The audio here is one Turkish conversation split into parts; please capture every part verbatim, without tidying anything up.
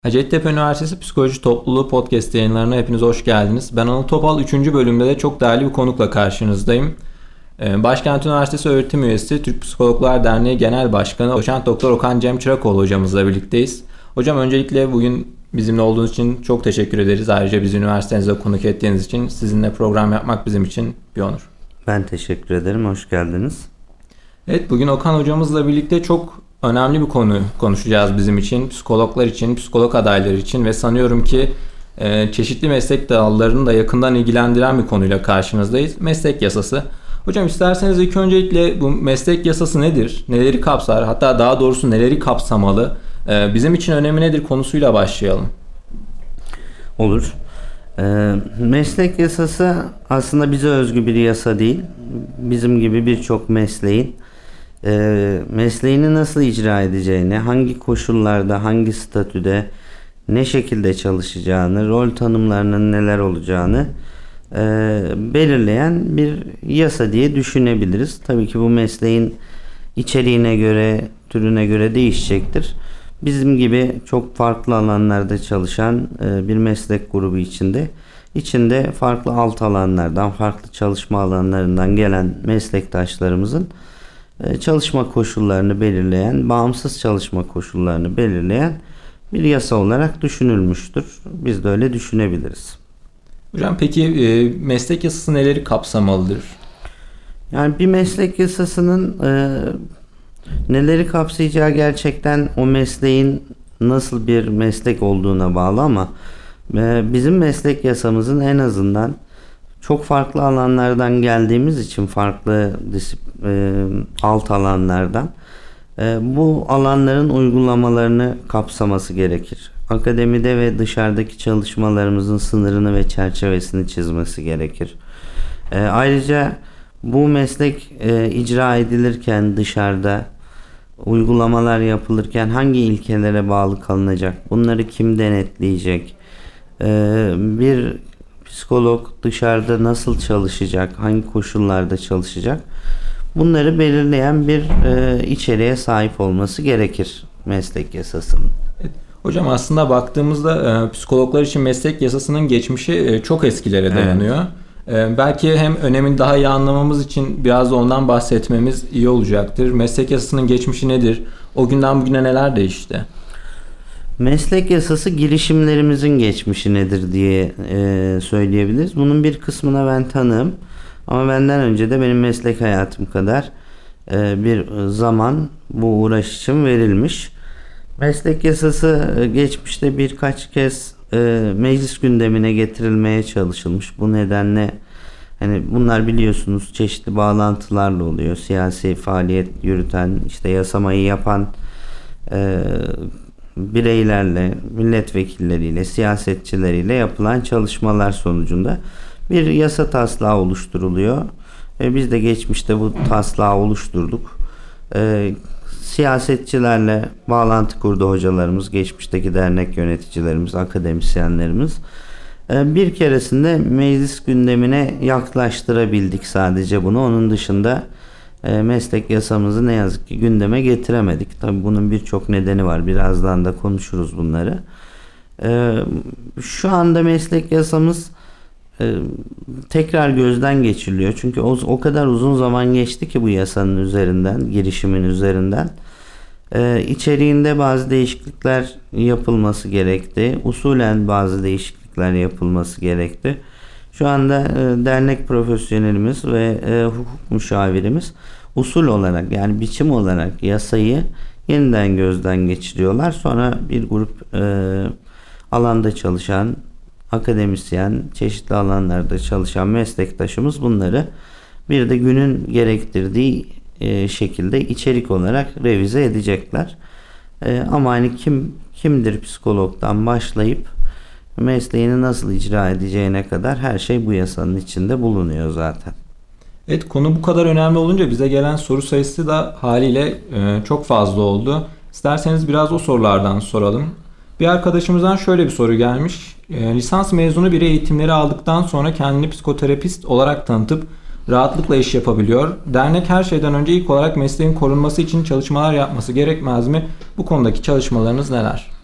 Hacettepe Üniversitesi Psikoloji Topluluğu Podcast yayınlarına hepiniz hoş geldiniz. Ben Anıl Topal, üçüncü bölümde de çok değerli bir konukla karşınızdayım. Başkent Üniversitesi öğretim üyesi, Türk Psikologlar Derneği Genel Başkanı Doçent Doktor Okan Cem Çırakoğlu hocamızla birlikteyiz. Hocam, öncelikle bugün bizimle olduğunuz için çok teşekkür ederiz. Ayrıca bizi üniversitenize konuk ettiğiniz için sizinle program yapmak bizim için bir onur. Ben teşekkür ederim. Hoş geldiniz. Evet, bugün Okan hocamızla birlikte çok önemli bir konu konuşacağız bizim için, psikologlar için, psikolog adayları için ve sanıyorum ki e, çeşitli meslek dallarını da yakından ilgilendiren bir konuyla karşınızdayız. Meslek yasası. Hocam, isterseniz ilk öncelikle bu meslek yasası nedir? Neleri kapsar? Hatta daha doğrusu neleri kapsamalı? E, bizim için önemi nedir konusuyla başlayalım. Olur. E, meslek yasası aslında bize özgü bir yasa değil. Bizim gibi birçok mesleğin E, mesleğini nasıl icra edeceğini, hangi koşullarda, hangi statüde, ne şekilde çalışacağını, rol tanımlarının neler olacağını e, belirleyen bir yasa diye düşünebiliriz. Tabii ki bu mesleğin içeriğine göre, türüne göre değişecektir. Bizim gibi çok farklı alanlarda çalışan e, bir meslek grubu içinde, içinde farklı alt alanlardan, farklı çalışma alanlarından gelen meslektaşlarımızın çalışma koşullarını belirleyen, bağımsız çalışma koşullarını belirleyen bir yasa olarak düşünülmüştür. Biz de öyle düşünebiliriz. Hocam, peki e, meslek yasası neleri kapsamalıdır? Yani bir meslek yasasının e, neleri kapsayacağı gerçekten o mesleğin nasıl bir meslek olduğuna bağlı ama e, bizim meslek yasamızın en azından çok farklı alanlardan geldiğimiz için, farklı disiplin, e, alt alanlardan e, bu alanların uygulamalarını kapsaması gerekir. Akademide ve dışarıdaki çalışmalarımızın sınırını ve çerçevesini çizmesi gerekir. E, ayrıca bu meslek e, icra edilirken, dışarıda uygulamalar yapılırken hangi ilkelere bağlı kalınacak? Bunları kim denetleyecek? E, bir psikolog dışarıda nasıl çalışacak, hangi koşullarda çalışacak? Bunları belirleyen bir e, içeriğe sahip olması gerekir meslek yasasının. Evet. Hocam, aslında baktığımızda e, psikologlar için meslek yasasının geçmişi e, çok eskilere dayanıyor. Evet. E, belki hem önemini daha iyi anlamamız için biraz da ondan bahsetmemiz iyi olacaktır. Meslek yasasının geçmişi nedir? O günden bugüne neler değişti? Meslek yasası girişimlerimizin geçmişi nedir diye e, söyleyebiliriz. Bunun bir kısmına ben tanığım. Ama benden önce de benim meslek hayatım kadar e, bir zaman bu uğraş için verilmiş. Meslek yasası e, geçmişte birkaç kez e, meclis gündemine getirilmeye çalışılmış. Bu nedenle hani bunlar biliyorsunuz çeşitli bağlantılarla oluyor. Siyasi faaliyet yürüten, işte yasamayı yapan e, bireylerle, milletvekilleriyle, siyasetçileriyle yapılan çalışmalar sonucunda bir yasa taslağı oluşturuluyor. E biz de geçmişte bu taslağı oluşturduk. E, siyasetçilerle bağlantı kurdu hocalarımız, geçmişteki dernek yöneticilerimiz, akademisyenlerimiz. E, bir keresinde meclis gündemine yaklaştırabildik sadece bunu. Onun dışında E, meslek yasamızı ne yazık ki gündeme getiremedik. Tabii bunun birçok nedeni var. Birazdan da konuşuruz bunları. E, şu anda meslek yasamız e, tekrar gözden geçiriliyor. Çünkü o, o kadar uzun zaman geçti ki bu yasanın üzerinden, girişimin üzerinden. E, içeriğinde bazı değişiklikler yapılması gerekti. Usulen bazı değişiklikler yapılması gerekti. Şu anda e, dernek profesyonelimiz ve e, hukuk müşavirimiz usul olarak, yani biçim olarak yasayı yeniden gözden geçiriyorlar. Sonra bir grup e, alanda çalışan akademisyen, çeşitli alanlarda çalışan meslektaşımız bunları bir de günün gerektirdiği e, şekilde içerik olarak revize edecekler. E, ama hani kim kimdir psikologdan başlayıp mesleğini nasıl icra edeceğine kadar her şey bu yasanın içinde bulunuyor zaten. Evet, konu bu kadar önemli olunca bize gelen soru sayısı da haliyle e, çok fazla oldu. İsterseniz biraz o sorulardan soralım. Bir arkadaşımızdan şöyle bir soru gelmiş. E, lisans mezunu biri eğitimleri aldıktan sonra kendini psikoterapist olarak tanıtıp rahatlıkla iş yapabiliyor. Dernek her şeyden önce ilk olarak mesleğin korunması için çalışmalar yapması gerekmez mi? Bu konudaki çalışmalarınız neler?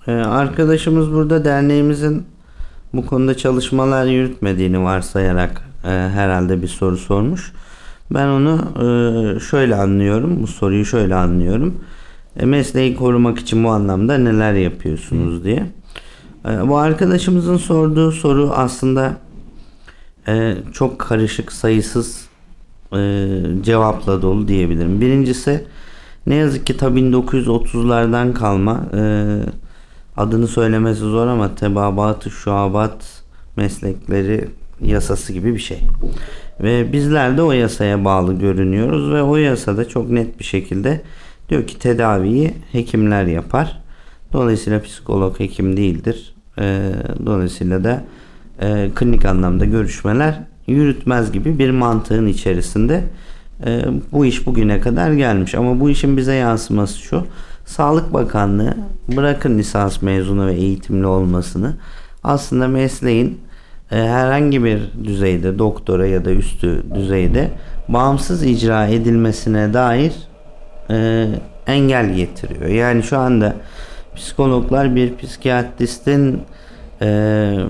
Ee, arkadaşımız burada derneğimizin bu konuda çalışmalar yürütmediğini varsayarak e, herhalde bir soru sormuş. Ben onu e, şöyle anlıyorum. Bu soruyu şöyle anlıyorum. E, mesleği korumak için bu anlamda neler yapıyorsunuz diye. E, bu arkadaşımızın sorduğu soru aslında e, çok karışık, sayısız e, cevapla dolu diyebilirim. Birincisi, ne yazık ki ta bin dokuz yüz otuzlardan kalma, e, adını söylemesi zor ama tebabat-ı şuabat meslekleri yasası gibi bir şey. Ve bizler de o yasaya bağlı görünüyoruz ve o yasada çok net bir şekilde diyor ki tedaviyi hekimler yapar. Dolayısıyla psikolog hekim değildir. E, dolayısıyla da e, klinik anlamda görüşmeler yürütmez gibi bir mantığın içerisinde e, bu iş bugüne kadar gelmiş. Ama bu işin bize yansıması şu: Sağlık Bakanlığı, bırakın lisans mezunu ve eğitimli olmasını, aslında mesleğin e, herhangi bir düzeyde, doktora ya da üstü düzeyde bağımsız icra edilmesine dair e, engel getiriyor. Yani şu anda psikologlar bir psikiyatristin e,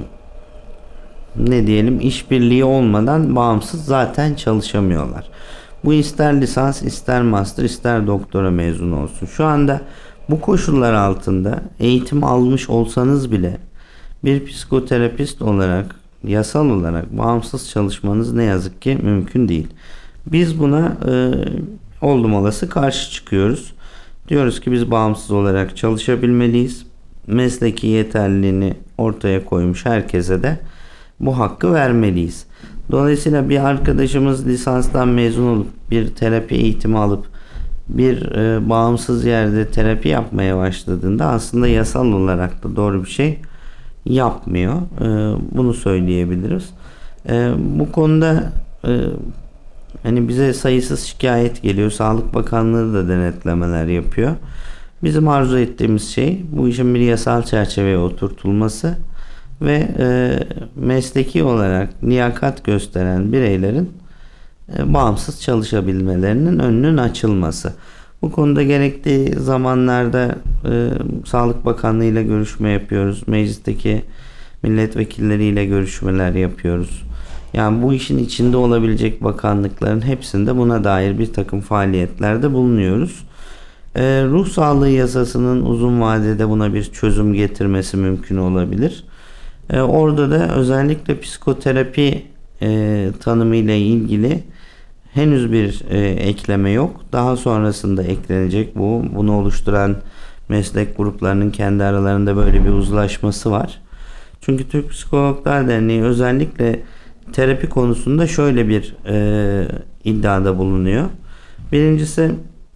ne diyelim işbirliği olmadan bağımsız zaten çalışamıyorlar. Bu ister lisans, ister master, ister doktora mezunu olsun. Şu anda bu koşullar altında eğitim almış olsanız bile bir psikoterapist olarak, yasal olarak bağımsız çalışmanız ne yazık ki mümkün değil. Biz buna e, oldum olası karşı çıkıyoruz. Diyoruz ki biz bağımsız olarak çalışabilmeliyiz. Mesleki yeterliliğini ortaya koymuş herkese de bu hakkı vermeliyiz. Dolayısıyla bir arkadaşımız lisanstan mezun olup bir terapi eğitimi alıp bir e, bağımsız yerde terapi yapmaya başladığında aslında yasal olarak da doğru bir şey yapmıyor. E, bunu söyleyebiliriz. E, bu konuda e, hani bize sayısız şikayet geliyor. Sağlık Bakanlığı da denetlemeler yapıyor. Bizim arzu ettiğimiz şey bu işin bir yasal çerçeveye oturtulması ve e, mesleki olarak liyakat gösteren bireylerin e, bağımsız çalışabilmelerinin önünün açılması. Bu konuda gerektiği zamanlarda e, Sağlık Bakanlığı ile görüşme yapıyoruz. Meclisteki milletvekilleriyle görüşmeler yapıyoruz. Yani bu işin içinde olabilecek bakanlıkların hepsinde buna dair bir takım faaliyetlerde bulunuyoruz. E, ruh sağlığı yasasının uzun vadede buna bir çözüm getirmesi mümkün olabilir. E, orada da özellikle psikoterapi e, tanımı ile ilgili henüz bir e, ekleme yok. Daha sonrasında eklenecek bu. Bunu oluşturan meslek gruplarının kendi aralarında böyle bir uzlaşması var. Çünkü Türk Psikologlar Derneği özellikle terapi konusunda şöyle bir e, iddiada bulunuyor. Birincisi,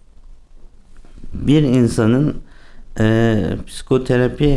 bir insanın e, psikoterapi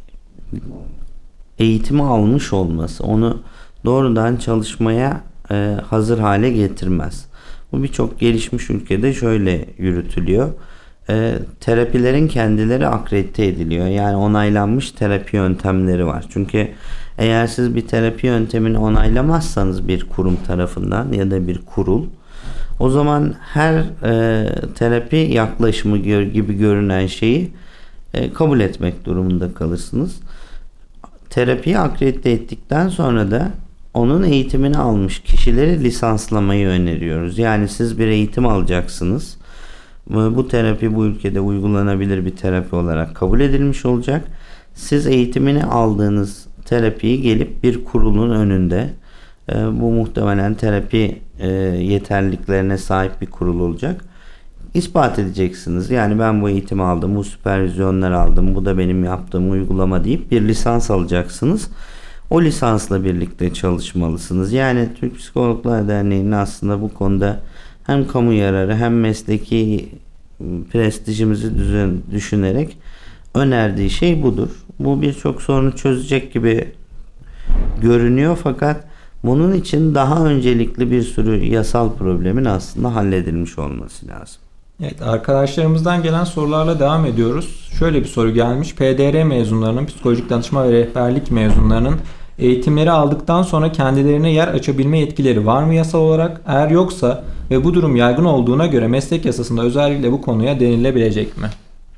eğitimi almış olması onu doğrudan çalışmaya e, hazır hale getirmez. Bu birçok gelişmiş ülkede şöyle yürütülüyor. E, terapilerin kendileri akredite ediliyor. Yani onaylanmış terapi yöntemleri var. Çünkü eğer siz bir terapi yöntemini onaylamazsanız bir kurum tarafından ya da bir kurul, o zaman her e, terapi yaklaşımı gör, gibi görünen şeyi e, kabul etmek durumunda kalırsınız. Terapiyi akredite ettikten sonra da onun eğitimini almış kişileri lisanslamayı öneriyoruz. Yani siz bir eğitim alacaksınız. Bu terapi bu ülkede uygulanabilir bir terapi olarak kabul edilmiş olacak. Siz eğitimini aldığınız terapiyi gelip bir kurulun önünde, bu muhtemelen terapi yeterliliklerine sahip bir kurul olacak, ispat edeceksiniz. Yani ben bu eğitimi aldım, bu süpervizyonlar aldım, bu da benim yaptığım uygulama deyip bir lisans alacaksınız. O lisansla birlikte çalışmalısınız. Yani Türk Psikologlar Derneği'nin aslında bu konuda hem kamu yararı hem mesleki prestijimizi düzen, düşünerek önerdiği şey budur. Bu birçok sorunu çözecek gibi görünüyor fakat bunun için daha öncelikli bir sürü yasal problemin aslında halledilmiş olması lazım. Evet, arkadaşlarımızdan gelen sorularla devam ediyoruz. Şöyle bir soru gelmiş. P D R mezunlarının, psikolojik danışma ve rehberlik mezunlarının eğitimleri aldıktan sonra kendilerine yer açabilme yetkileri var mı yasal olarak? Eğer yoksa ve bu durum yaygın olduğuna göre meslek yasasında özellikle bu konuya değinilebilecek mi?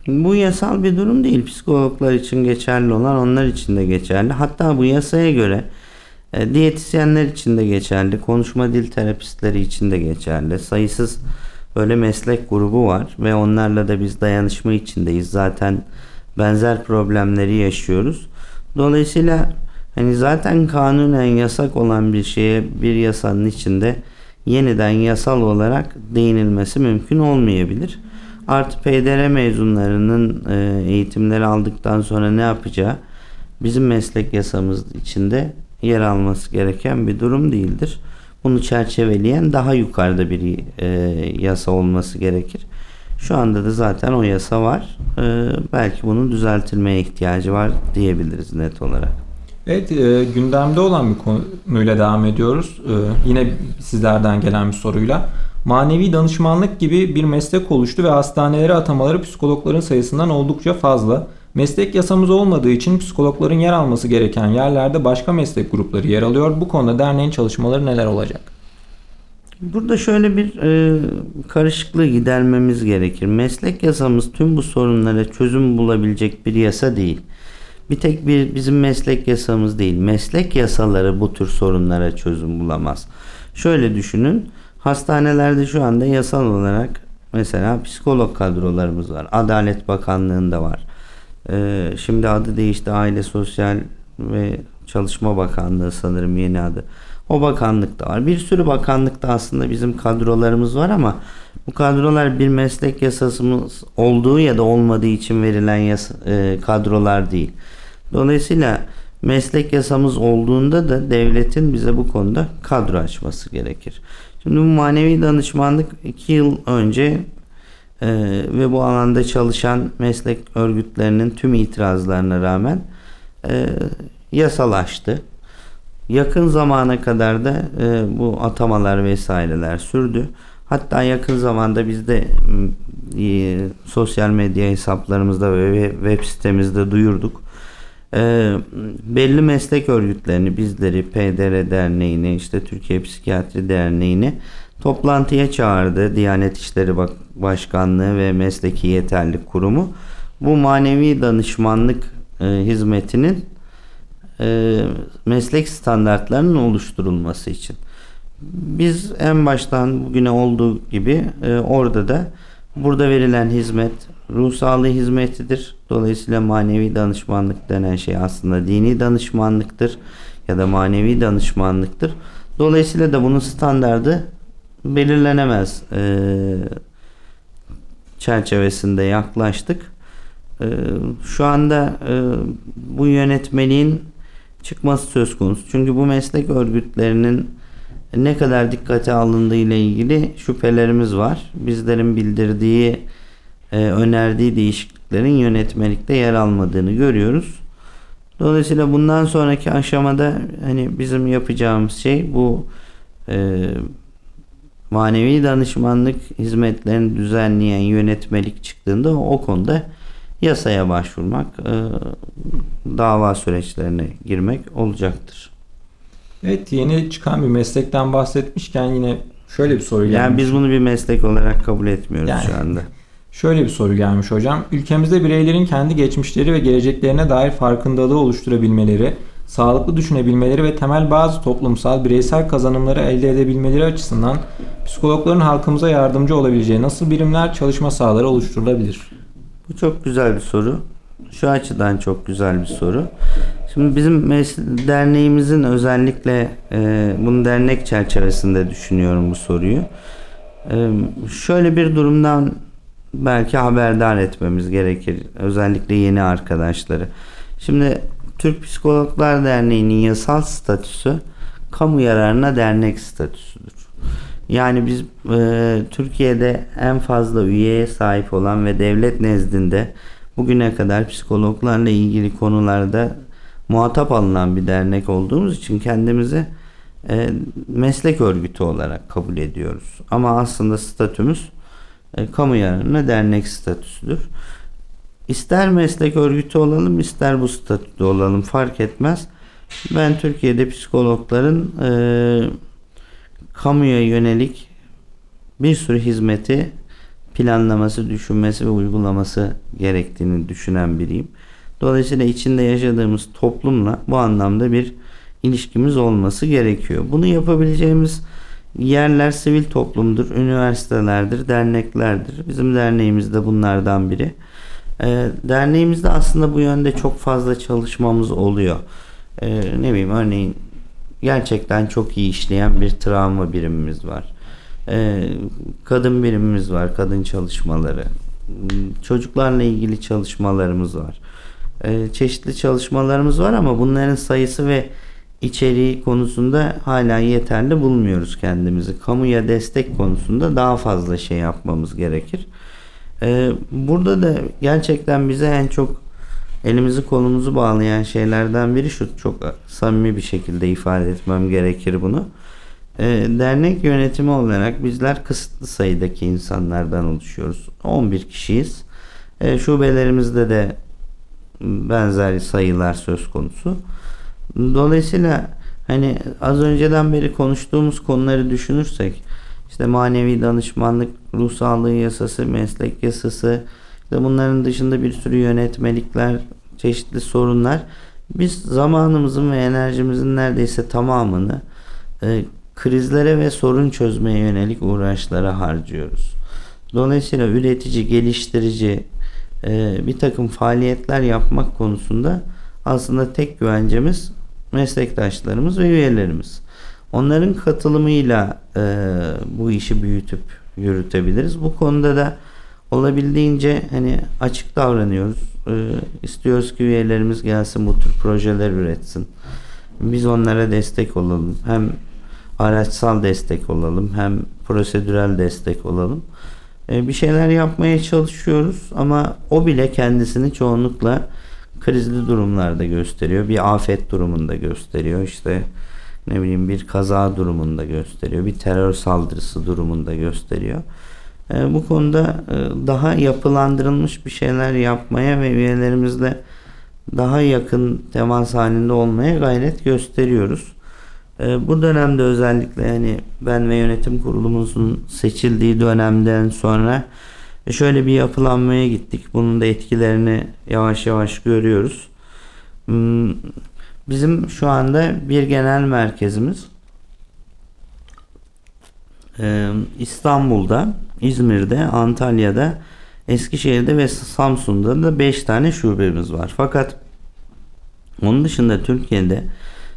Bu yasal bir durum değil. Psikologlar için geçerli olan onlar için de geçerli. Hatta bu yasaya göre e, diyetisyenler için de geçerli. Konuşma dil terapistleri için de geçerli. Sayısız böyle meslek grubu var ve onlarla da biz dayanışma içindeyiz. Zaten benzer problemleri yaşıyoruz. Dolayısıyla hani zaten kanunen yasak olan bir şeye bir yasanın içinde yeniden yasal olarak değinilmesi mümkün olmayabilir. Artı P D R mezunlarının e, eğitimleri aldıktan sonra ne yapacağı bizim meslek yasamız içinde yer alması gereken bir durum değildir. Bunu çerçeveleyen daha yukarıda bir e, yasa olması gerekir. Şu anda da zaten o yasa var. E, belki bunun düzeltilmeye ihtiyacı var diyebiliriz net olarak. Evet, e, gündemde olan bir konuyla devam ediyoruz. E, yine sizlerden gelen bir soruyla. Manevi danışmanlık gibi bir meslek oluştu ve hastanelere atamaları psikologların sayısından oldukça fazla. Meslek yasamız olmadığı için psikologların yer alması gereken yerlerde başka meslek grupları yer alıyor. Bu konuda derneğin çalışmaları neler olacak? Burada şöyle bir e, karışıklığı gidermemiz gerekir. Meslek yasamız tüm bu sorunlara çözüm bulabilecek bir yasa değil. Bir tek bir bizim meslek yasamız değil. Meslek yasaları bu tür sorunlara çözüm bulamaz. Şöyle düşünün. Hastanelerde şu anda yasal olarak mesela psikolog kadrolarımız var. Adalet Bakanlığı'nda var. Ee, şimdi adı değişti. Aile Sosyal ve Çalışma Bakanlığı sanırım yeni adı. O bakanlıkta var. Bir sürü bakanlıkta aslında bizim kadrolarımız var ama bu kadrolar bir meslek yasasımız olduğu ya da olmadığı için verilen yasa, e, kadrolar değil. Dolayısıyla meslek yasamız olduğunda da devletin bize bu konuda kadro açması gerekir. Şimdi bu manevi danışmanlık iki yıl önce e, ve bu alanda çalışan meslek örgütlerinin tüm itirazlarına rağmen e, yasalaştı. Yakın zamana kadar da e, bu atamalar vesaireler sürdü. Hatta yakın zamanda biz de e, sosyal medya hesaplarımızda ve web sitemizde duyurduk. E, belli meslek örgütlerini, bizleri, P D R Derneği'ni, işte Türkiye Psikiyatri Derneği'ni toplantıya çağırdı. Diyanet İşleri Başkanlığı ve Mesleki Yeterlilik Kurumu. Bu manevi danışmanlık e, hizmetinin e, meslek standartlarının oluşturulması için. Biz en baştan bugüne olduğu gibi e, orada da burada verilen hizmet ruh sağlığı hizmetidir. Dolayısıyla manevi danışmanlık denen şey aslında dini danışmanlıktır ya da manevi danışmanlıktır. Dolayısıyla da bunun standardı belirlenemez e, çerçevesinde yaklaştık. E, şu anda e, bu yönetmeliğin çıkması söz konusu. Çünkü bu meslek örgütlerinin ne kadar dikkate alındığı ile ilgili şüphelerimiz var. Bizlerin bildirdiği, e, önerdiği değişikliklerin yönetmelikte yer almadığını görüyoruz. Dolayısıyla bundan sonraki aşamada hani bizim yapacağımız şey bu e, manevi danışmanlık hizmetlerini düzenleyen yönetmelik çıktığında o konuda yasaya başvurmak, e, dava süreçlerine girmek olacaktır. Evet, yeni çıkan bir meslekten bahsetmişken yine şöyle bir soru gelmiş. Yani biz bunu bir meslek olarak kabul etmiyoruz yani, şu anda. Şöyle bir soru gelmiş hocam. Ülkemizde bireylerin kendi geçmişleri ve geleceklerine dair farkındalığı oluşturabilmeleri, sağlıklı düşünebilmeleri ve temel bazı toplumsal bireysel kazanımları elde edebilmeleri açısından psikologların halkımıza yardımcı olabileceği nasıl birimler, çalışma sahaları oluşturulabilir? Bu çok güzel bir soru. Şu açıdan çok güzel bir soru. Şimdi bizim derneğimizin özellikle e, bunu dernek çerçevesinde düşünüyorum bu soruyu. E, şöyle bir durumdan belki haberdar etmemiz gerekir. Özellikle yeni arkadaşları. Şimdi Türk Psikologlar Derneği'nin yasal statüsü kamu yararına dernek statüsüdür. Yani biz e, Türkiye'de en fazla üyeye sahip olan ve devlet nezdinde bugüne kadar psikologlarla ilgili konularda muhatap alınan bir dernek olduğumuz için kendimizi e, meslek örgütü olarak kabul ediyoruz. Ama aslında statümüz e, kamu yararına dernek statüsüdür. İster meslek örgütü olalım, ister bu statüde olalım fark etmez. Ben Türkiye'de psikologların e, kamuya yönelik bir sürü hizmeti planlaması, düşünmesi ve uygulaması gerektiğini düşünen biriyim. Dolayısıyla içinde yaşadığımız toplumla bu anlamda bir ilişkimiz olması gerekiyor. Bunu yapabileceğimiz yerler sivil toplumdur, üniversitelerdir, derneklerdir. Bizim derneğimiz de bunlardan biri. E, derneğimizde aslında bu yönde çok fazla çalışmamız oluyor. E, ne bileyim örneğin gerçekten çok iyi işleyen bir travma birimimiz var. E, kadın birimimiz var, kadın çalışmaları. Çocuklarla ilgili çalışmalarımız var. E, çeşitli çalışmalarımız var ama bunların sayısı ve içeriği konusunda hala yeterli bulmuyoruz kendimizi. Kamuya destek konusunda daha fazla şey yapmamız gerekir. Ee, burada da gerçekten bize en çok elimizi kolumuzu bağlayan şeylerden biri şu, çok samimi bir şekilde ifade etmem gerekir bunu. Ee, dernek yönetimi olarak bizler kısıtlı sayıdaki insanlardan oluşuyoruz. on bir kişiyiz. Ee, şubelerimizde de benzer sayılar söz konusu. Dolayısıyla hani az önceden beri konuştuğumuz konuları düşünürsek, işte manevi danışmanlık, ruh sağlığı yasası, meslek yasası, işte bunların dışında bir sürü yönetmelikler, çeşitli sorunlar. Biz zamanımızın ve enerjimizin neredeyse tamamını e, krizlere ve sorun çözmeye yönelik uğraşlara harcıyoruz. Dolayısıyla üretici, geliştirici e, bir takım faaliyetler yapmak konusunda aslında tek güvencemiz meslektaşlarımız ve üyelerimiz. Onların katılımıyla e, bu işi büyütüp yürütebiliriz. Bu konuda da olabildiğince hani açık davranıyoruz. E, istiyoruz ki üyelerimiz gelsin, bu tür projeler üretsin. Biz onlara destek olalım. Hem araçsal destek olalım, hem prosedürel destek olalım. E, bir şeyler yapmaya çalışıyoruz ama o bile kendisini çoğunlukla krizli durumlarda gösteriyor. Bir afet durumunda gösteriyor. İşte ne bileyim bir kaza durumunda gösteriyor. Bir terör saldırısı durumunda gösteriyor. E, bu konuda e, daha yapılandırılmış bir şeyler yapmaya ve üyelerimizle daha yakın temas halinde olmaya gayret gösteriyoruz. E, bu dönemde özellikle yani ben ve yönetim kurulumuzun seçildiği dönemden sonra şöyle bir yapılanmaya gittik. Bunun da etkilerini yavaş yavaş görüyoruz. Bizim şu anda bir genel merkezimiz İstanbul'da, İzmir'de, Antalya'da, Eskişehir'de ve Samsun'da da beş tane şubemiz var. Fakat onun dışında Türkiye'de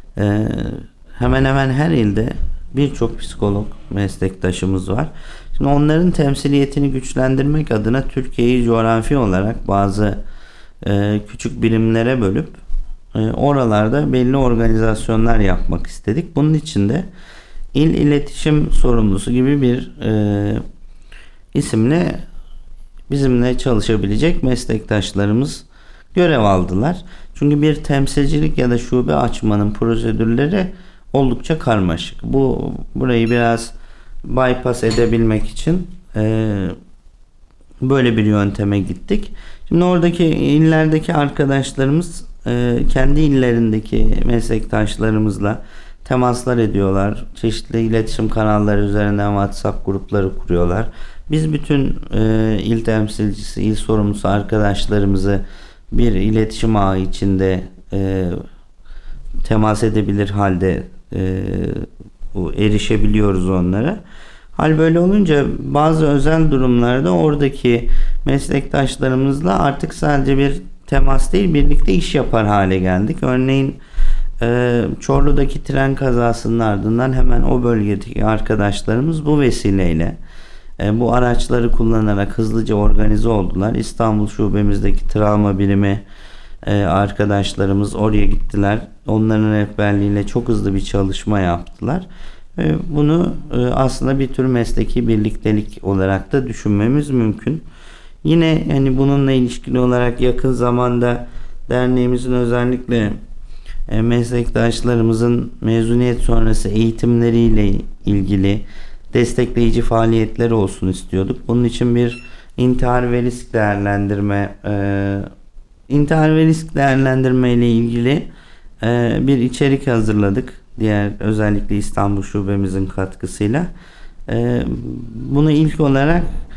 hemen hemen her ilde birçok psikolog meslektaşımız var. Şimdi onların temsiliyetini güçlendirmek adına Türkiye'yi coğrafi olarak bazı e, küçük birimlere bölüp e, oralarda belli organizasyonlar yapmak istedik. Bunun için de İl İletişim Sorumlusu gibi bir e, isimle bizimle çalışabilecek meslektaşlarımız görev aldılar. Çünkü bir temsilcilik ya da şube açmanın prosedürleri oldukça karmaşık. Bu burayı biraz bypass edebilmek için e, böyle bir yönteme gittik. Şimdi oradaki illerdeki arkadaşlarımız e, kendi illerindeki meslektaşlarımızla temaslar ediyorlar. Çeşitli iletişim kanalları üzerinden WhatsApp grupları kuruyorlar. Biz bütün e, il temsilcisi, il sorumlusu arkadaşlarımızı bir iletişim ağı içinde e, temas edebilir halde e, erişebiliyoruz onlara. Hal böyle olunca bazı özel durumlarda oradaki meslektaşlarımızla artık sadece bir temas değil, birlikte iş yapar hale geldik. Örneğin e, Çorlu'daki tren kazasının ardından hemen o bölgedeki arkadaşlarımız bu vesileyle e, bu araçları kullanarak hızlıca organize oldular. İstanbul şubemizdeki travma birimi e, arkadaşlarımız oraya gittiler. Onların rehberliğiyle çok hızlı bir çalışma yaptılar. E, bunu e, aslında bir tür mesleki birliktelik olarak da düşünmemiz mümkün. Yine hani bununla ilişkili olarak yakın zamanda derneğimizin özellikle e, meslektaşlarımızın mezuniyet sonrası eğitimleriyle ilgili destekleyici faaliyetleri olsun istiyorduk. Bunun için bir intihar ve risk değerlendirme e, intihar ve risk değerlendirme ile ilgili e, bir içerik hazırladık. Diğer özellikle İstanbul şubemizin katkısıyla. E, bunu ilk olarak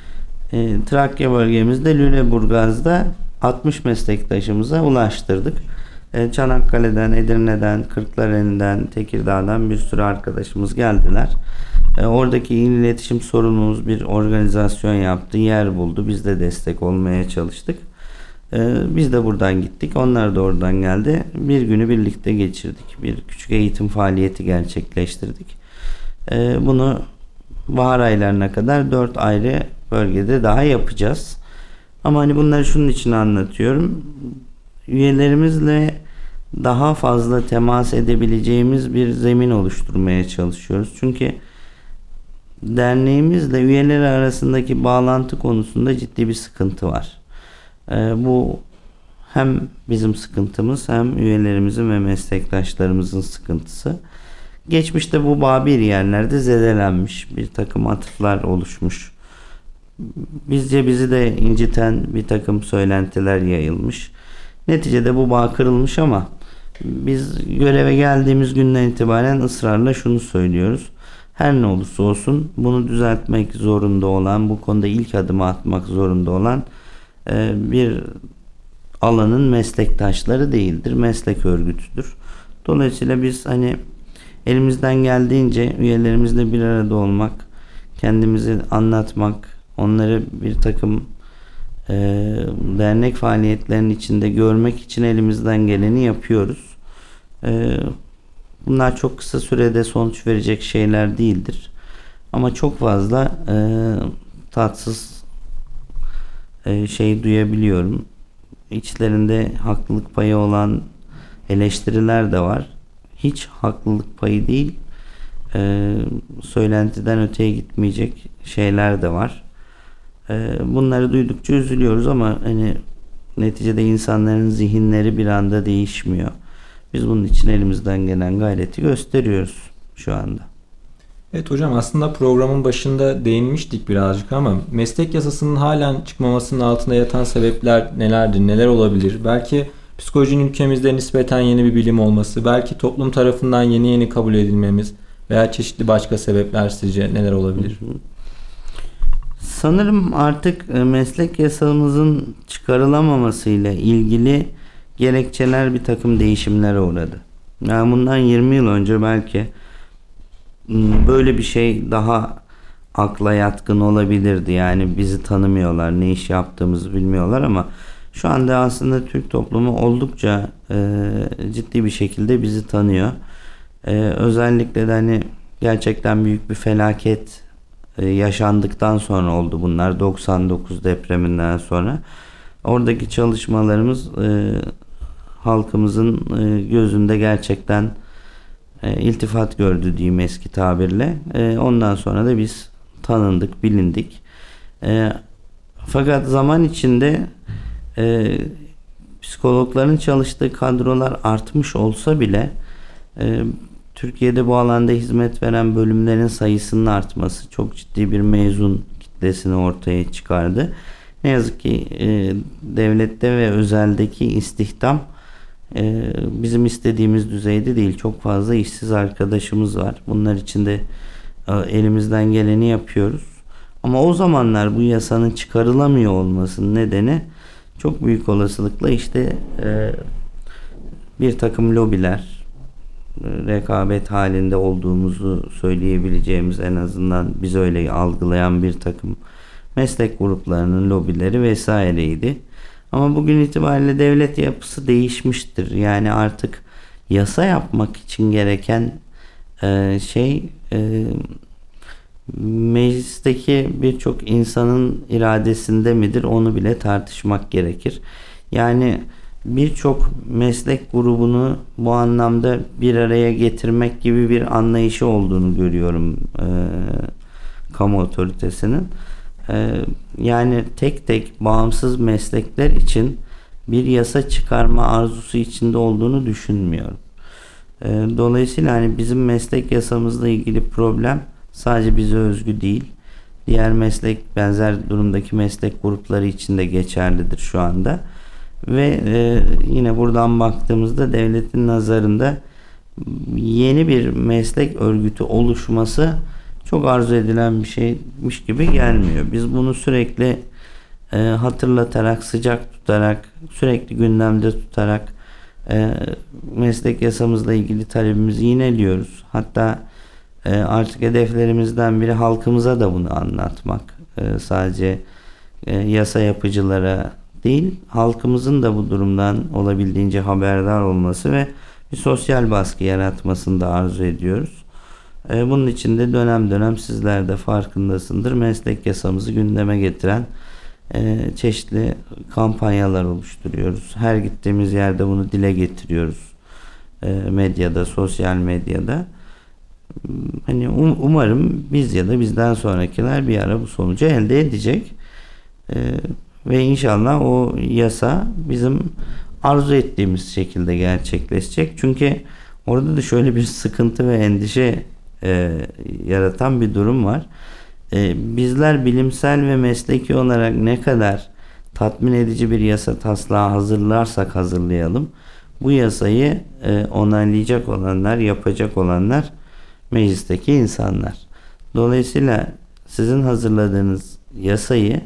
e, Trakya bölgemizde Lüleburgaz'da altmış meslektaşımıza ulaştırdık. E, Çanakkale'den, Edirne'den, Kırklareli'nden, Tekirdağ'dan bir sürü arkadaşımız geldiler. E, oradaki il iletişim sorumlumuz bir organizasyon yaptı, yer buldu. Biz de destek olmaya çalıştık. E, biz de buradan gittik, onlar da oradan geldi. Bir günü birlikte geçirdik. Bir küçük eğitim faaliyeti gerçekleştirdik. E, bunu bahar aylarına kadar dört ayrı bölgede daha yapacağız. Ama hani bunları şunun için anlatıyorum. Üyelerimizle daha fazla temas edebileceğimiz bir zemin oluşturmaya çalışıyoruz. Çünkü derneğimizle üyeleri arasındaki bağlantı konusunda ciddi bir sıkıntı var. Ee, bu hem bizim sıkıntımız hem üyelerimizin ve meslektaşlarımızın sıkıntısı. Geçmişte bu bağ bir yerlerde zedelenmiş, bir takım atıflar oluşmuş. Bizce bizi de inciten bir takım söylentiler yayılmış. Neticede bu bağ kırılmış ama biz göreve geldiğimiz günden itibaren ısrarla şunu söylüyoruz. Her ne olursa olsun bunu düzeltmek zorunda olan, bu konuda ilk adımı atmak zorunda olan e, bir alanın meslektaşları değildir. Meslek örgütüdür. Dolayısıyla biz hani elimizden geldiğince üyelerimizle bir arada olmak, kendimizi anlatmak, onları bir takım e, dernek faaliyetlerinin içinde görmek için elimizden geleni yapıyoruz. E, bunlar çok kısa sürede sonuç verecek şeyler değildir. Ama çok fazla e, tatsız e, şey duyabiliyorum. İçlerinde haklılık payı olan eleştiriler de var. Hiç haklılık payı değil, e, söylentiden öteye gitmeyecek şeyler de var. E, bunları duydukça üzülüyoruz ama hani neticede insanların zihinleri bir anda değişmiyor. Biz bunun için elimizden gelen gayreti gösteriyoruz şu anda. Evet hocam, aslında programın başında değinmiştik birazcık ama meslek yasasının halen çıkmamasının altında yatan sebepler nelerdir, neler olabilir? Belki psikolojinin ülkemizde nispeten yeni bir bilim olması, belki toplum tarafından yeni yeni kabul edilmemiz veya çeşitli başka sebepler sizce neler olabilir? Sanırım artık meslek yasamızın çıkarılamamasıyla ilgili gerekçeler bir takım değişimlere uğradı. Yani bundan yirmi yıl önce belki böyle bir şey daha akla yatkın olabilirdi. Yani bizi tanımıyorlar, ne iş yaptığımızı bilmiyorlar ama şu anda aslında Türk toplumu oldukça e, ciddi bir şekilde bizi tanıyor. E, özellikle de hani gerçekten büyük bir felaket e, yaşandıktan sonra oldu bunlar. doksan dokuz depreminden sonra. Oradaki çalışmalarımız e, halkımızın e, gözünde gerçekten e, iltifat gördü diyeyim eski tabirle. E, ondan sonra da biz tanındık, bilindik. E, fakat zaman içinde e, psikologların çalıştığı kadrolar artmış olsa bile e, Türkiye'de bu alanda hizmet veren bölümlerin sayısının artması çok ciddi bir mezun kitlesini ortaya çıkardı. Ne yazık ki e, devlette ve özeldeki istihdam e, bizim istediğimiz düzeyde değil. Çok fazla işsiz arkadaşımız var. Bunlar için de e, elimizden geleni yapıyoruz. Ama o zamanlar bu yasanın çıkarılamıyor olmasının nedeni çok büyük olasılıkla işte e, bir takım lobiler, rekabet halinde olduğumuzu söyleyebileceğimiz, en azından biz öyle algılayan bir takım meslek gruplarının lobileri vesaireydi. Ama bugün itibariyle devlet yapısı değişmiştir. Yani artık yasa yapmak için gereken e, şey e, meclisteki birçok insanın iradesinde midir, onu bile tartışmak gerekir. Yani birçok meslek grubunu bu anlamda bir araya getirmek gibi bir anlayışı olduğunu görüyorum e, kamu otoritesinin. E, yani tek tek bağımsız meslekler için bir yasa çıkarma arzusu içinde olduğunu düşünmüyorum. E, dolayısıyla hani bizim meslek yasamızla ilgili problem sadece bize özgü değil. Diğer meslek, benzer durumdaki meslek grupları için de geçerlidir şu anda. Ve e, yine buradan baktığımızda devletin nazarında yeni bir meslek örgütü oluşması çok arzu edilen bir şeymiş gibi gelmiyor. Biz bunu sürekli e, hatırlatarak, sıcak tutarak, sürekli gündemde tutarak e, meslek yasamızla ilgili talebimizi yineliyoruz. Hatta e, artık hedeflerimizden biri halkımıza da bunu anlatmak. E, sadece e, yasa yapıcılara değil, halkımızın da bu durumdan olabildiğince haberdar olması ve bir sosyal baskı yaratmasını da arzu ediyoruz. E, bunun için de dönem dönem sizler de farkındasındır. Meslek yasamızı gündeme getiren e, çeşitli kampanyalar oluşturuyoruz. Her gittiğimiz yerde bunu dile getiriyoruz. E, medyada, sosyal medyada. Hani um, umarım biz ya da bizden sonrakiler bir ara bu sonucu elde edecek. E, ve inşallah o yasa bizim arzu ettiğimiz şekilde gerçekleşecek. Çünkü orada da şöyle bir sıkıntı ve endişe e, yaratan bir durum var. E, bizler bilimsel ve mesleki olarak ne kadar tatmin edici bir yasa taslağı hazırlarsak hazırlayalım, bu yasayı e, onaylayacak olanlar, yapacak olanlar meclisteki insanlar. Dolayısıyla sizin hazırladığınız yasayı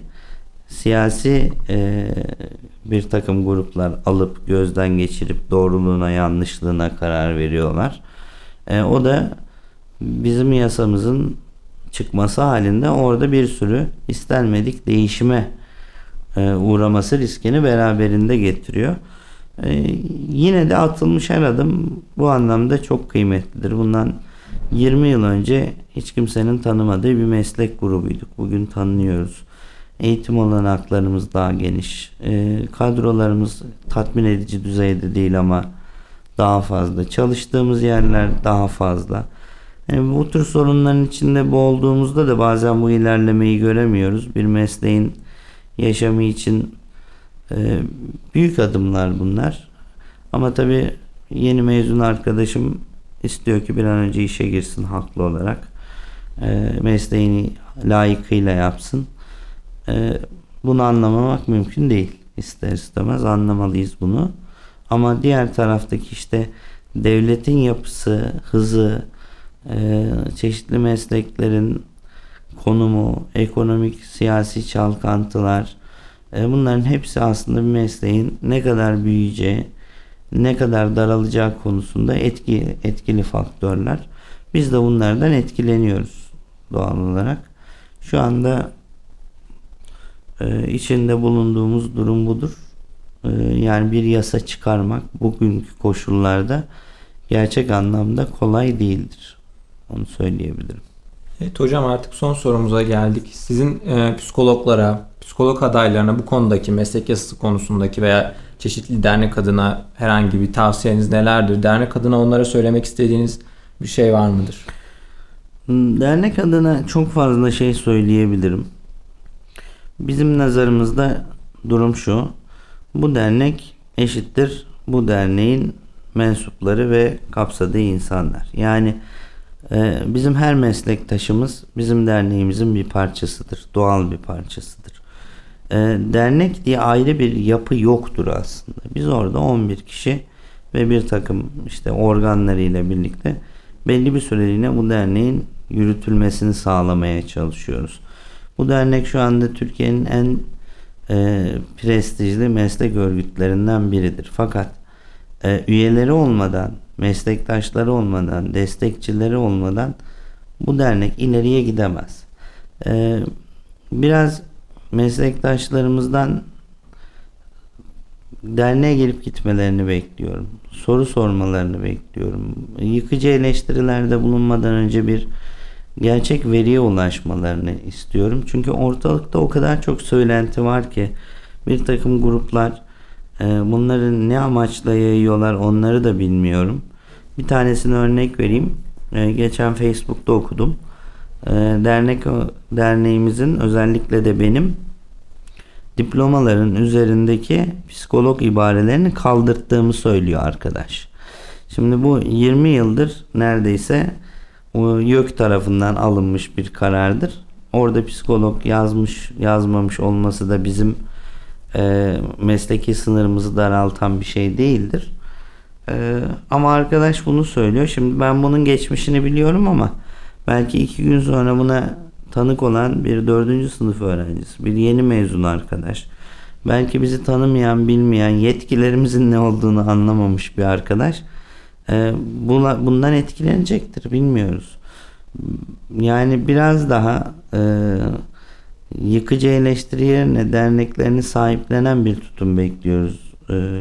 siyasi e, bir takım gruplar alıp gözden geçirip doğruluğuna, yanlışlığına karar veriyorlar. E, o da bizim yasamızın çıkması halinde orada bir sürü istenmedik değişime e, uğraması riskini beraberinde getiriyor. E, yine de atılmış her adım bu anlamda çok kıymetlidir. Bundan yirmi yıl önce hiç kimsenin tanımadığı bir meslek grubuyduk. Bugün tanınıyoruz. Eğitim olanaklarımız daha geniş. E, kadrolarımız tatmin edici düzeyde değil ama daha fazla. Çalıştığımız yerler daha fazla. Yani bu tür sorunların içinde boğulduğumuzda da bazen bu ilerlemeyi göremiyoruz. Bir mesleğin yaşamı için e, büyük adımlar bunlar. Ama tabii yeni mezun arkadaşım istiyor ki bir an önce işe girsin haklı olarak. E, mesleğini layıkıyla yapsın. E, bunu anlamamak mümkün değil. İster istemez anlamalıyız bunu. Ama diğer taraftaki işte devletin yapısı, hızı, e, çeşitli mesleklerin konumu, ekonomik, siyasi çalkantılar, e, bunların hepsi aslında bir mesleğin ne kadar büyüyeceği, ne kadar daralacağı konusunda etki, etkili faktörler. Biz de bunlardan etkileniyoruz doğal olarak. Şu anda e, içinde bulunduğumuz durum budur. E, yani bir yasa çıkarmak bugünkü koşullarda gerçek anlamda kolay değildir. Onu söyleyebilirim. Evet hocam, artık son sorumuza geldik. Sizin e, psikologlara, psikolog adaylarına bu konudaki, meslek yasası konusundaki veya çeşitli dernek adına herhangi bir tavsiyeniz nelerdir? Dernek adına onlara söylemek istediğiniz bir şey var mıdır? Dernek adına çok fazla şey söyleyebilirim. Bizim nazarımızda durum şu: bu dernek eşittir bu derneğin mensupları ve kapsadığı insanlar. Yani e, bizim her meslektaşımız bizim derneğimizin bir parçasıdır. Doğal bir parçasıdır. E, dernek diye ayrı bir yapı yoktur aslında. Biz orada on bir kişi ve bir takım işte organlarıyla birlikte belli bir süreliğine bu derneğin yürütülmesini sağlamaya çalışıyoruz. Bu dernek şu anda Türkiye'nin en e, prestijli meslek örgütlerinden biridir. Fakat e, üyeleri olmadan, meslektaşları olmadan, destekçileri olmadan bu dernek ileriye gidemez. E, biraz meslektaşlarımızdan derneğe gelip gitmelerini bekliyorum. Soru sormalarını bekliyorum. Yıkıcı eleştirilerde bulunmadan önce bir gerçek veriye ulaşmalarını istiyorum. Çünkü ortalıkta o kadar çok söylenti var ki bir takım gruplar e, bunları ne amaçla yayıyorlar onları da bilmiyorum. Bir tanesini örnek vereyim. E, geçen Facebook'ta okudum. E, dernek derneğimizin, özellikle de benim, diplomaların üzerindeki psikolog ibarelerini kaldırttığımı söylüyor arkadaş. Şimdi bu yirmi yıldır neredeyse o YÖK tarafından alınmış bir karardır. Orada psikolog yazmış yazmamış olması da bizim e, mesleki sınırımızı daraltan bir şey değildir. E, ama arkadaş bunu söylüyor. Şimdi ben bunun geçmişini biliyorum ama Belki iki gün sonra buna tanık olan bir dördüncü sınıf öğrencisi, bir yeni mezun arkadaş, belki bizi tanımayan, bilmeyen, yetkilerimizin ne olduğunu anlamamış bir arkadaş e, buna, bundan etkilenecektir. Bilmiyoruz. Yani biraz daha e, yıkıcı eleştiri yerine derneklerini sahiplenen bir tutum bekliyoruz e,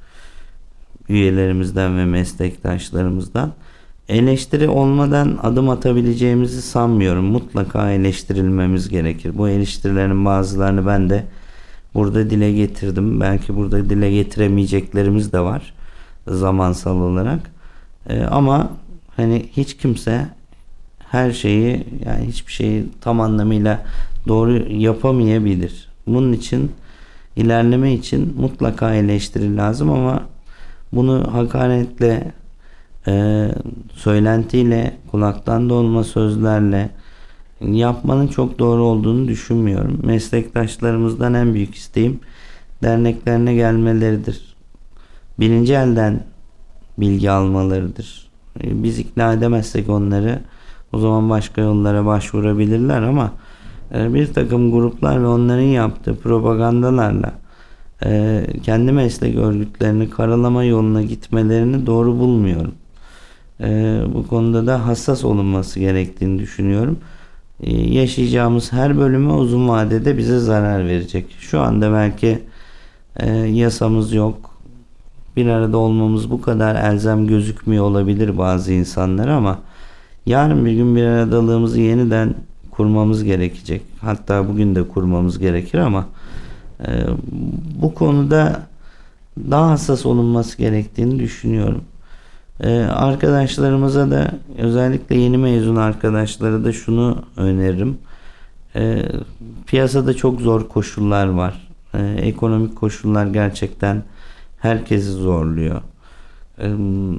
üyelerimizden ve meslektaşlarımızdan. Eleştiri olmadan adım atabileceğimizi sanmıyorum. Mutlaka eleştirilmemiz gerekir. Bu eleştirilerin bazılarını ben de burada dile getirdim. Belki burada dile getiremeyeceklerimiz de var zamansal olarak. Ee, ama hani hiç kimse her şeyi, yani hiçbir şeyi tam anlamıyla doğru yapamayabilir. Bunun için, ilerleme için mutlaka eleştiri lazım ama bunu hakaretle, e, söylentiyle, kulaktan dolma sözlerle yapmanın çok doğru olduğunu düşünmüyorum. Meslektaşlarımızdan en büyük isteğim derneklerine gelmeleridir. Birinci elden bilgi almalarıdır. E, biz ikna edemezsek onları, o zaman başka yollara başvurabilirler ama e, bir takım gruplar ve onların yaptığı propagandalarla e, kendi meslek örgütlerini karalama yoluna gitmelerini doğru bulmuyorum. E, bu konuda da hassas olunması gerektiğini düşünüyorum. E, yaşayacağımız her bölüme uzun vadede bize zarar verecek. Şu anda belki e, yasamız yok. Bir arada olmamız bu kadar elzem gözükmüyor olabilir bazı insanlara ama yarın bir gün bir aradalığımızı yeniden kurmamız gerekecek. Hatta bugün de kurmamız gerekir ama e, bu konuda daha hassas olunması gerektiğini düşünüyorum. E, arkadaşlarımıza da, özellikle yeni mezun arkadaşlara da şunu öneririm. E, piyasada çok zor koşullar var. E, ekonomik koşullar gerçekten herkesi zorluyor. E,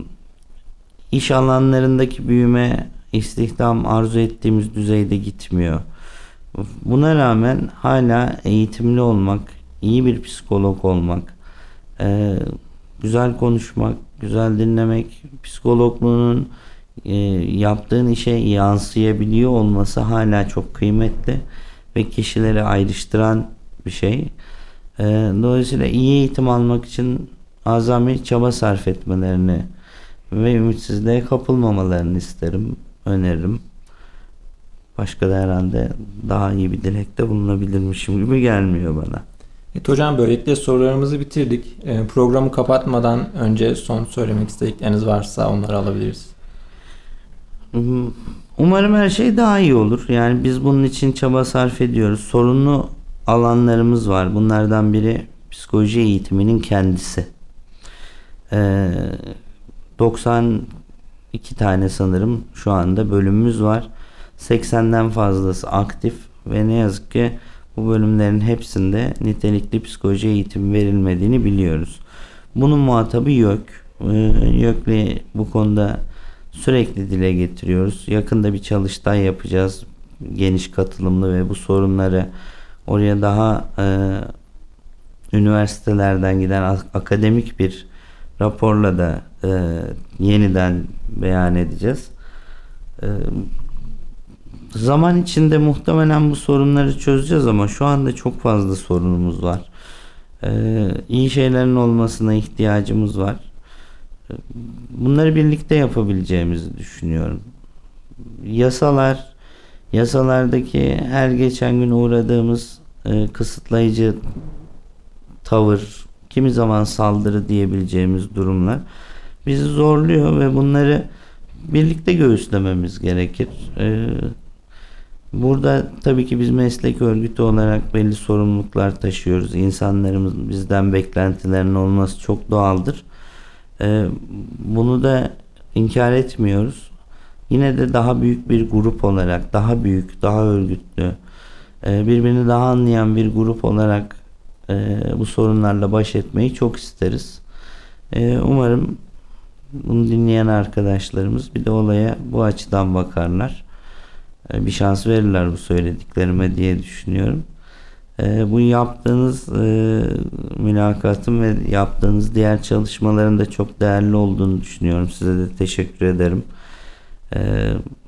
iş alanlarındaki büyüme, istihdam arzu ettiğimiz düzeyde gitmiyor. Buna rağmen hala eğitimli olmak, iyi bir psikolog olmak, e, güzel konuşmak, güzel dinlemek, psikologluğunun e, yaptığın işe yansıyabiliyor olması hala çok kıymetli ve kişileri ayrıştıran bir şey. E, dolayısıyla iyi eğitim almak için azami çaba sarf etmelerini ve ümitsizliğe kapılmamalarını isterim, öneririm. Başka da herhalde daha iyi bir dilekte bulunabilirmişim gibi gelmiyor bana. Evet hocam, böylelikle sorularımızı bitirdik. E, programı kapatmadan önce son söylemek istedikleriniz varsa onları alabiliriz. Umarım her şey daha iyi olur. Yani biz bunun için çaba sarf ediyoruz. Sorunlu alanlarımız var. Bunlardan biri psikoloji eğitiminin kendisi. Ee, doksan iki tane sanırım şu anda bölümümüz var. seksenden fazlası aktif ve ne yazık ki bu bölümlerin hepsinde nitelikli psikoloji eğitimi verilmediğini biliyoruz. Bunun muhatabı YÖK. Ee, YÖK'le bu konuda sürekli dile getiriyoruz. Yakında bir çalıştay yapacağız. Geniş katılımlı ve bu sorunları oraya daha e, üniversitelerden giden akademik bir raporla da e, yeniden beyan edeceğiz. E, zaman içinde muhtemelen bu sorunları çözeceğiz ama şu anda çok fazla sorunumuz var. E, iyi şeylerin olmasına ihtiyacımız var. E, bunları birlikte yapabileceğimizi düşünüyorum. Yasalar, yasalardaki her geçen gün uğradığımız e, kısıtlayıcı tavır, kimi zaman saldırı diyebileceğimiz durumlar bizi zorluyor ve bunları birlikte göğüslememiz gerekir. Ee, burada tabii ki biz meslek örgütü olarak belli sorumluluklar taşıyoruz. İnsanlarımız bizden beklentilerinin olması çok doğaldır. Ee, bunu da inkar etmiyoruz. Yine de daha büyük bir grup olarak, daha büyük, daha örgütlü, birbirini daha anlayan bir grup olarak bu sorunlarla baş etmeyi çok isteriz. Umarım bunu dinleyen arkadaşlarımız bir de olaya bu açıdan bakarlar. Bir şans verirler bu söylediklerime diye düşünüyorum. Bu yaptığınız mülakatın ve yaptığınız diğer çalışmaların da çok değerli olduğunu düşünüyorum. Size de teşekkür ederim.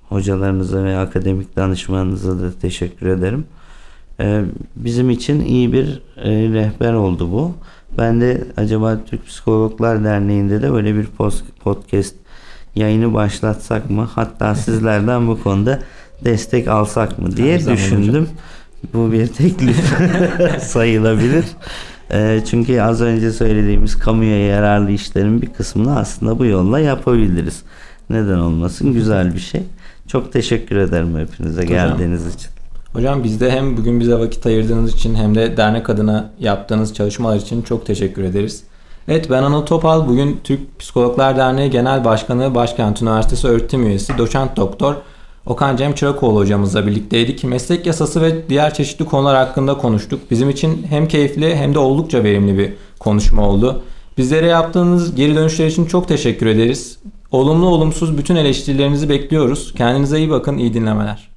hocalarınıza ve akademik danışmanınıza da teşekkür ederim. Ee, bizim için iyi bir e, rehber oldu bu. Ben de acaba Türk Psikologlar Derneği'nde de böyle bir podcast yayını başlatsak mı? Hatta sizlerden bu konuda destek alsak mı diye düşündüm. Bu bir teklif sayılabilir. E, çünkü az önce söylediğimiz kamuya yararlı işlerin bir kısmını aslında bu yolla yapabiliriz. Neden olmasın? Güzel bir şey. Çok teşekkür ederim hepinize Hocam. geldiğiniz için. Hocam biz de hem bugün bize vakit ayırdığınız için hem de dernek adına yaptığınız çalışmalar için çok teşekkür ederiz. Evet, ben Anıl Topal. Bugün Türk Psikologlar Derneği Genel Başkanı, Başkent Üniversitesi Öğretim Üyesi, Doçent Doktor Okan Cem Çırakoğlu hocamızla birlikteydik. Meslek yasası ve diğer çeşitli konular hakkında konuştuk. Bizim için hem keyifli hem de oldukça verimli bir konuşma oldu. Bizlere yaptığınız geri dönüşler için çok teşekkür ederiz. Olumlu olumsuz bütün eleştirilerinizi bekliyoruz. Kendinize iyi bakın, iyi dinlemeler.